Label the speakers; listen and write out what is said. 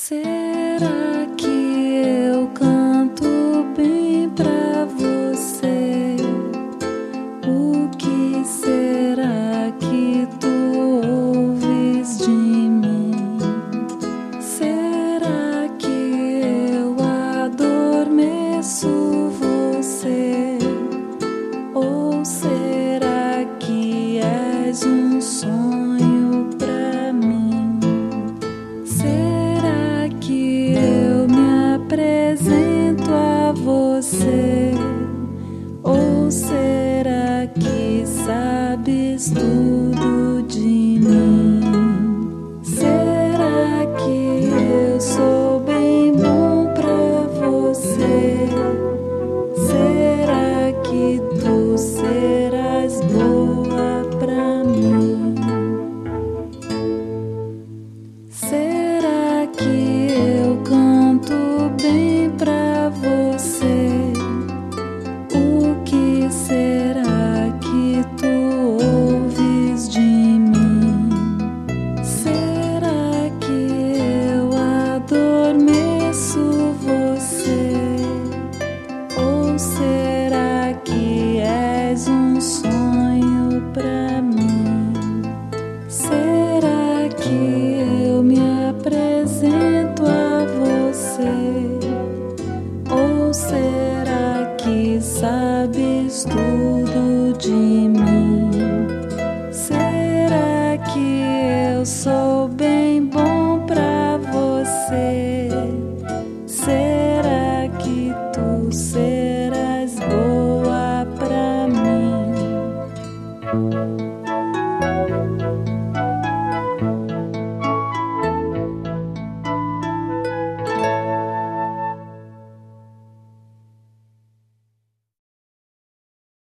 Speaker 1: Será que eu canto bem pra você? O que será que tu ouves de mim? Será que eu adormeço você? Ou será que és um sonho pra mim? Será que eu me apresento a você? Ou será que sabes tudo de mim? Será que eu sou bem bom pra você? Será que tu serás boa pra mim? Será que eu canto bem pra você? O que será que tu ouves de mim? Será que eu adormeço você? Ou será que és um sonho pra mim? Será que eu me apresento a você? Ou será que sabes tudo de mim? Será que eu sou bem bom pra você? Será que tu serás boa pra mim?